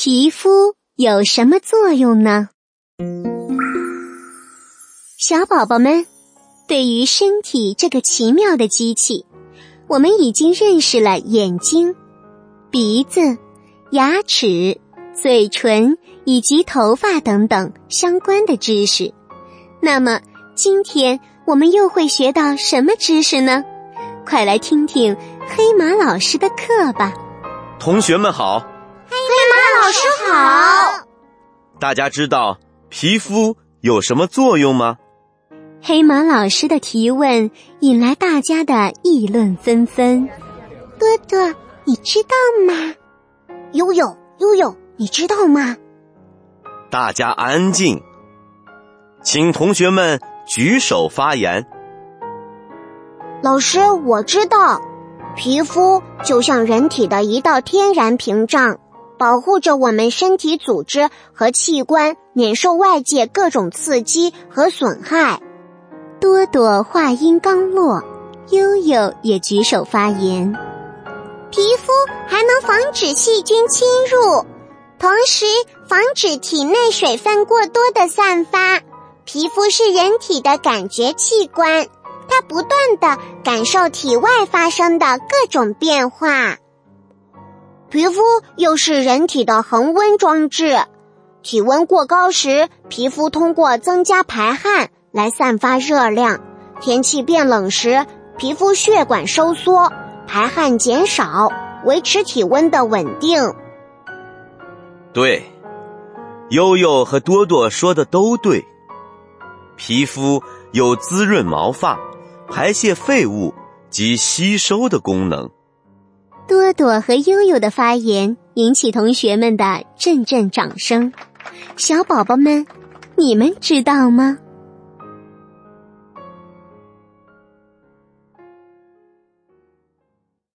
皮肤有什么作用呢？小宝宝们，对于身体这个奇妙的机器，我们已经认识了眼睛、鼻子、牙齿、嘴唇以及头发等等相关的知识。那么今天我们又会学到什么知识呢？快来听听黑马老师的课吧。 同学们好。 黑马老师好。 大家知道皮肤有什么作用吗？ 黑马老师的提问引来大家的议论纷纷。 多多，你知道吗？悠悠，你知道吗？ 大家安静，请同学们举手发言。 老师，我知道，皮肤就像人体的一道天然屏障，保护着我们身体组织和器官免受外界各种刺激和损害。 多多话音刚落，悠悠也举手发言。 皮肤还能防止细菌侵入，同时防止体内水分过多的散发。皮肤是人体的感觉器官，它不断地感受体外发生的各种变化。皮肤又是人体的恒温装置，体温过高时，皮肤通过增加排汗来散发热量，天气变冷时，皮肤血管收缩，排汗减少，维持体温的稳定。 对，悠悠和多多说的都对。皮肤有滋润毛发、排泄废物及吸收的功能。 多多和悠悠的发言引起同学们的阵阵掌声。小宝宝们，你们知道吗？